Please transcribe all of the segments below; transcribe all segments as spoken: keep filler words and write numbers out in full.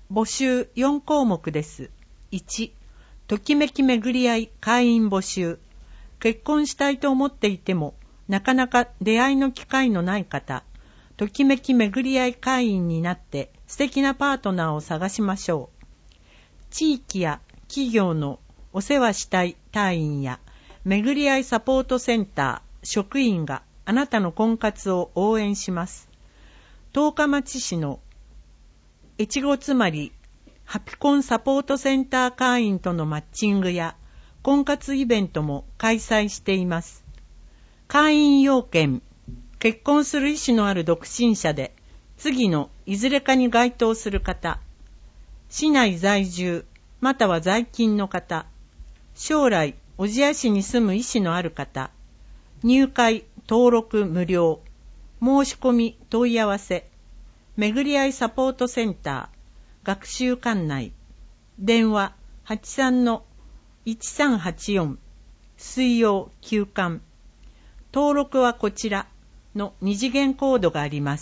募集よんこうもくです。いち、ときめき巡り合い会員募集。結婚したいと思っていても、なかなか出会いの機会のない方、ときめき巡り合い会員になって素敵なパートナーを探しましょう。地域や企業のお世話したい隊員や巡り合いサポートセンター職員があなたの婚活を応援します。十日町市の越後つまりハピコンサポートセンター会員とのマッチングや婚活イベントも開催しています。会員要件、結婚する意思のある独身者で次のいずれかに該当する方、市内在住または在勤の方、将来小千谷市に住む意思のある方、入会登録無料、申し込み問い合わせ、巡り合いサポートセンター学習館内、電話 はちさんのいちさんはちよん 水曜休館、登録はこちらの二次元コードがあります。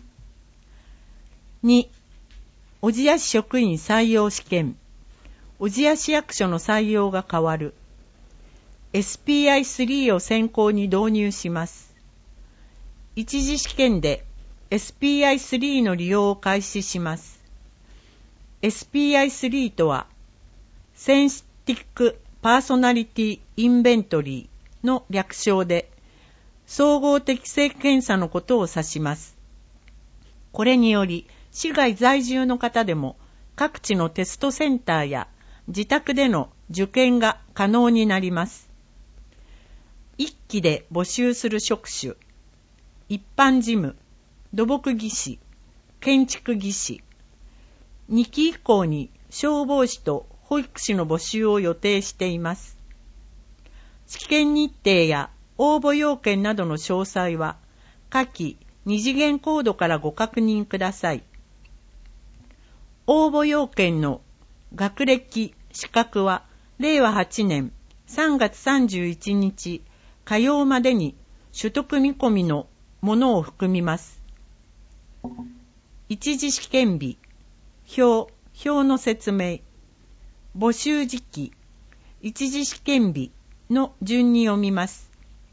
に、小千谷市職員採用試験、小千谷市役所の採用が変わる。エスピーアイスリー を先行に導入します。一次試験で エスピーアイスリー の利用を開始します。エスピーアイスリー とは、センシティックパーソナリティインベントリーの略称で、総合適性検査のことを指します。これにより、市外在住の方でも、各地のテストセンターや自宅での受験が可能になります。一期で募集する職種、一般事務、土木技師、建築技師。二期以降に消防士と保育士の募集を予定しています。試験日程や応募要件などの詳細は、下記二次元コードからご確認ください。応募要件の学歴、資格は、れいわはちねんさんがつさんじゅういちにち火曜までに取得見込みのものを含みます。一次試験日、表、表の説明、募集時期、一次試験日の順に読みます。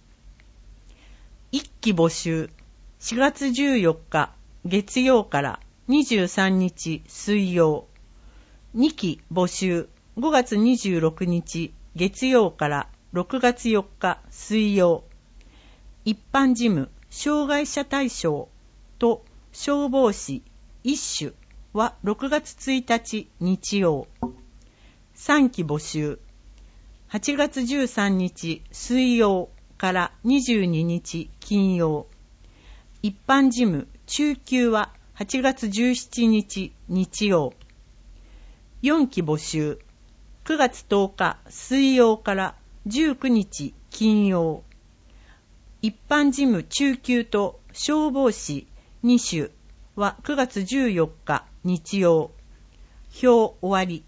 一期募集、しがつじゅうよっか月曜からにじゅうさんにち水曜。二期募集、ごがつにじゅうろくにち月曜からろくがつよっか水曜。一般事務、障害者対象と消防士一種はろくがつついたち日曜。三期募集、はちがつじゅうさんにち水曜からにじゅうににち金曜。一般事務、中級ははちがつじゅうしちにち日曜。四期募集、くがつとおか水曜からじゅうくにち金曜。一般事務中級と消防士に種はくがつじゅうよっか日曜。表終わり。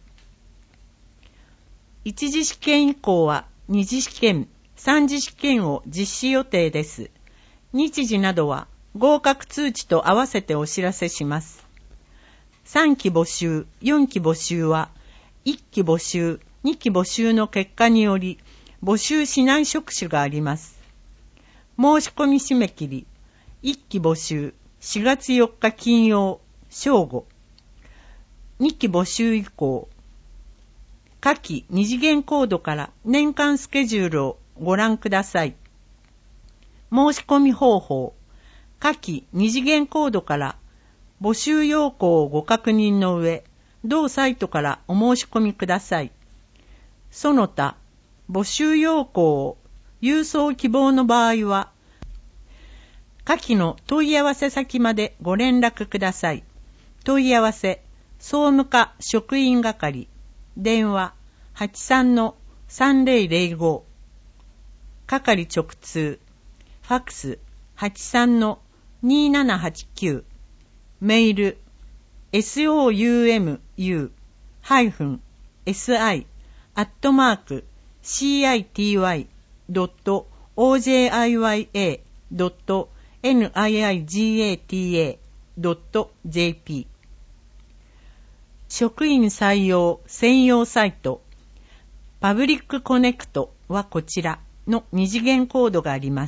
一次試験以降は二次試験、三次試験を実施予定です。日時などは合格通知と合わせてお知らせします。三期募集、四期募集は、一期募集、二期募集の結果により、募集しない職種があります。申し込み締め切り、一期募集、しがつよっか金曜、正午。二期募集以降、下記二次元コードから年間スケジュールをご覧ください。申し込み方法、下記二次元コードから募集要項をご確認の上、同サイトからお申し込みください。その他、募集要項を郵送希望の場合は、下記の問い合わせ先までご連絡ください。問い合わせ、総務課職員係、電話 はちさんのさんぜろぜろご、係直通、ファックス はちさんのにーななはちきゅう、メール ソウム ハイフン エスアイ アットマーク シーアイティーワイ ドット オージェーアイワイエー ドット ニイガタドット ジェーピー職員採用専用サイト、パブリックコネクトはこちらの二次元コードがあります。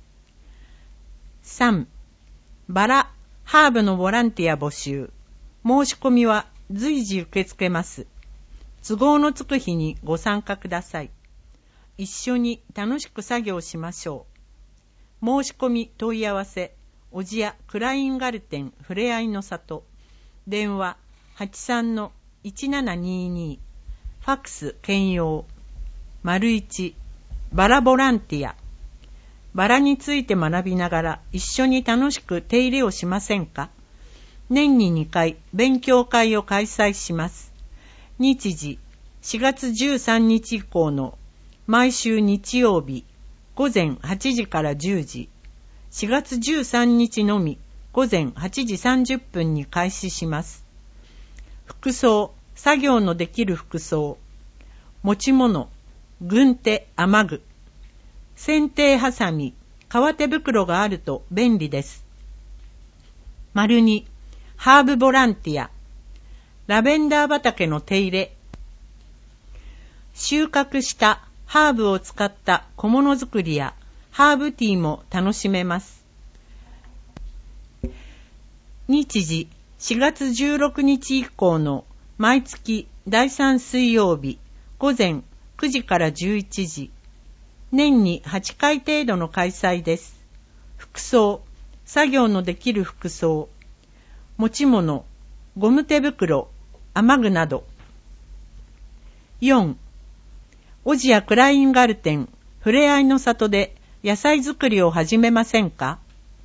さん. バラ、ハーブのボランティア募集。申し込みは随時受け付けます。都合のつく日にご参加ください。一緒に楽しく作業しましょう。申し込み問い合わせ、小千谷クラインガルテンふれあいの里。電話 はちさんのいちななにーにー。ファックス兼用。丸いち、バラボランティア。バラについて学びながら一緒に楽しく手入れをしませんか？年ににかい勉強会を開催します。日時しがつじゅうさんにち以降の毎週日曜日午前はちじからじゅうじ、しがつじゅうさんにちのみ午前はちじさんじゅっぷんに開始します。服装、作業のできる服装、持ち物、軍手、雨具、剪定ハサミ、革手袋があると便利です。丸に、ハーブボランティア、ラベンダー畑の手入れ、収穫したハーブを使った小物作りやハーブティーも楽しめます。日時しがつじゅうろくにち以降の毎月だいさん水曜日午前くじからじゅういちじ、年にはちかい程度の開催です。服装、作業のできる服装、持ち物、ゴム手袋、雨具など。よん. 小千谷クラインガルテンふれあいの里で野菜作りを始めませんか？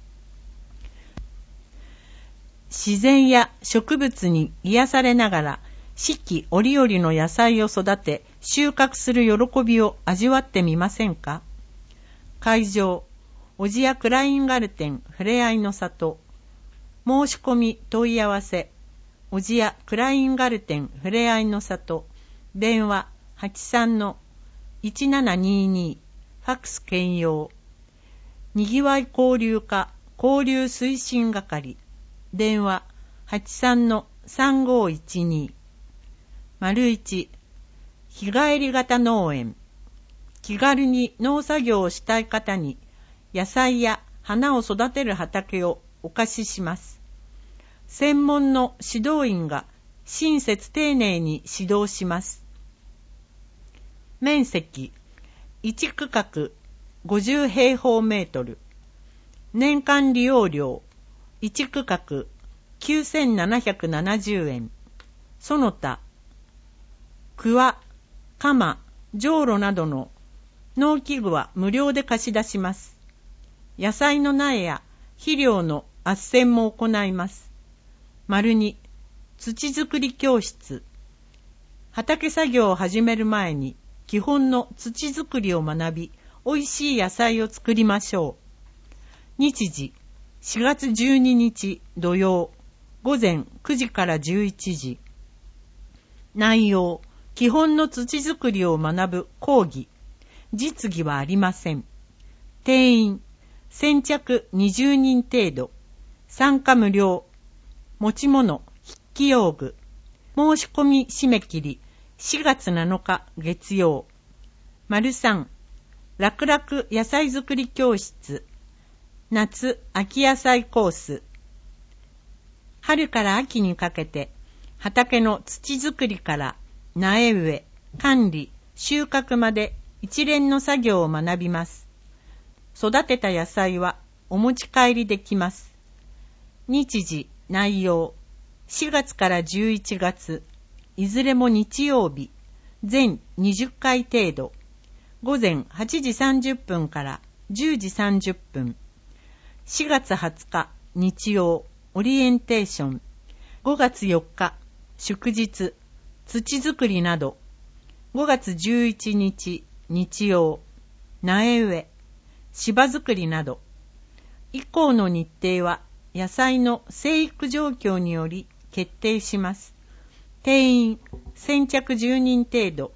自然や植物に癒されながら四季折々の野菜を育て収穫する喜びを味わってみませんか？会場、小千谷クラインガルテンふれあいの里。申し込み問い合わせ、小千谷クラインガルテンふれあいの里。電話 はちさんのいちななにーにー。ファックス兼用。にぎわい交流課交流推進係。電話 はちさんのさんごーいちにー。丸いち、日帰り型農園。気軽に農作業をしたい方に野菜や花を育てる畑をお貸しします。専門の指導員が親切丁寧に指導します。面積いち区画ごじゅうへいほうメートル。年間利用料いち区画きゅうせんななひゃくななじゅうえん。その他、くわ、鎌、じょうろなどの農機具は無料で貸し出します。野菜の苗や肥料の斡旋も行います。丸に、土作り教室。畑作業を始める前に基本の土作りを学び、おいしい野菜を作りましょう。日時、しがつじゅうににち土曜、午前くじからじゅういちじ。内容、基本の土作りを学ぶ講義。実技はありません。定員、先着にじゅうにん程度。参加無料。持ち物、筆記用具。申し込み締め切り、しがつなのか月曜。丸さん、楽々野菜作り教室。夏、秋野菜コース。春から秋にかけて、畑の土作りから苗植え、管理、収穫まで一連の作業を学びます。育てた野菜はお持ち帰りできます。日時、内容、しがつからじゅういちがつ、いずれも日曜日、全にじゅっかい程度、午前はちじさんじゅっぷんからじゅうじさんじゅっぷん。しがつはつか、日曜、オリエンテーション。ごがつよっか、祝日、土作りなど。ごがつじゅういちにち、日曜、苗植え、芝作りなど。以降の日程は野菜の生育状況により決定します。定員、先着じゅうにん程度。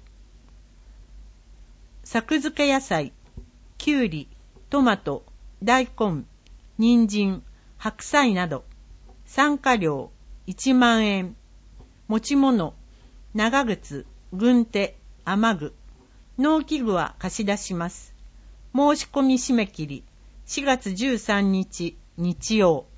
作付け野菜、きゅうり、トマト、大根、人参、白菜など。参加料いちまんえん。 持ち物、長靴、軍手、雨具、農機具は貸し出します。申し込み締め切り、しがつじゅうさんにち日曜。